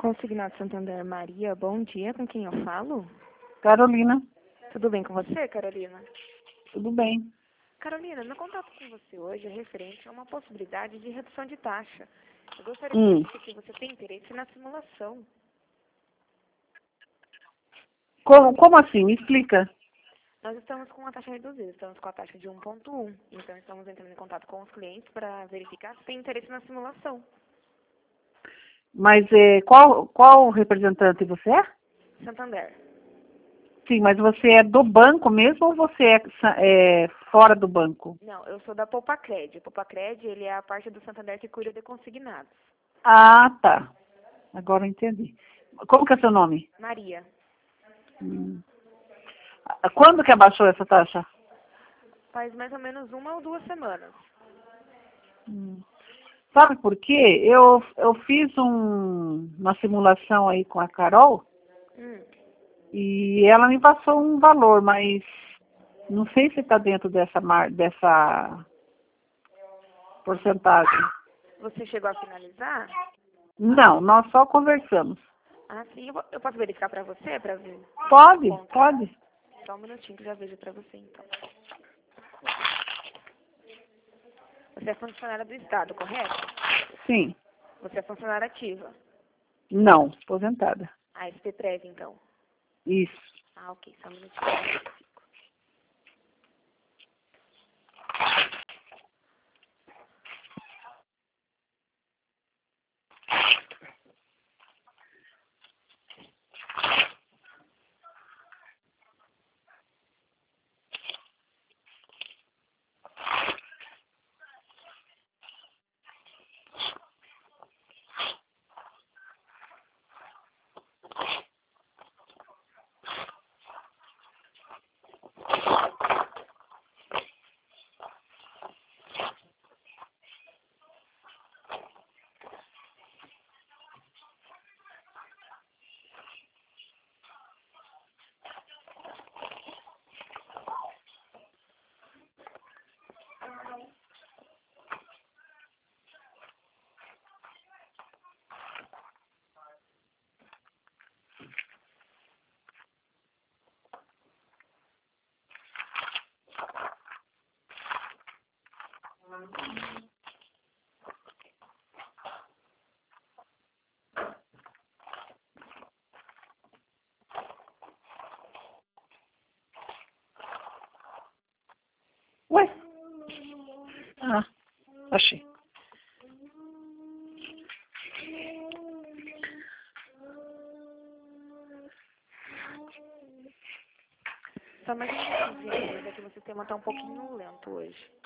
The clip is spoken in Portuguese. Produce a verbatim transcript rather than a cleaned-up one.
Consignado Santander Maria, bom dia, com quem eu falo? Carolina, Tudo bem com você, Carolina? tudo bem. Carolina, meu contato com você hoje é referente a uma possibilidade de redução de taxa. Eu gostaria Hum. de saber se você tem interesse na simulação. Como, como assim? Me explica. Nós estamos com a taxa reduzida, estamos com a taxa de um ponto um, então estamos entrando em contato com os clientes para verificar se tem interesse na simulação. Mas é, qual, qual representante você é? Santander. Sim, mas você é do banco mesmo ou você é, sa- é fora do banco? Não, eu sou da Poupacred. O Poupacred, ele é a parte do Santander que cuida de consignados. Ah, tá. Agora eu entendi. Como que é seu nome? Maria. Hum. Ah, Quando que abaixou essa taxa? Faz mais ou menos uma ou duas semanas. Hum. Sabe por quê? Eu, eu fiz um, uma simulação aí com a Carol Hum. e ela me passou um valor, mas não sei se está dentro dessa, mar, dessa porcentagem. Você chegou a finalizar? Não, nós só conversamos. Ah, sim. Eu, vou- eu posso verificar para você, para ver o Pode, contrato? pode. Só um minutinho que eu já vejo para você, então. Você é funcionária do Estado, correto? Sim. Você é funcionária ativa. Não, aposentada. A S P Prev, então. Isso. Ah, ok. Só um minutinho. Ué? Ah, achei. Só mais um minutinho, é que o sistema está um pouquinho lento hoje.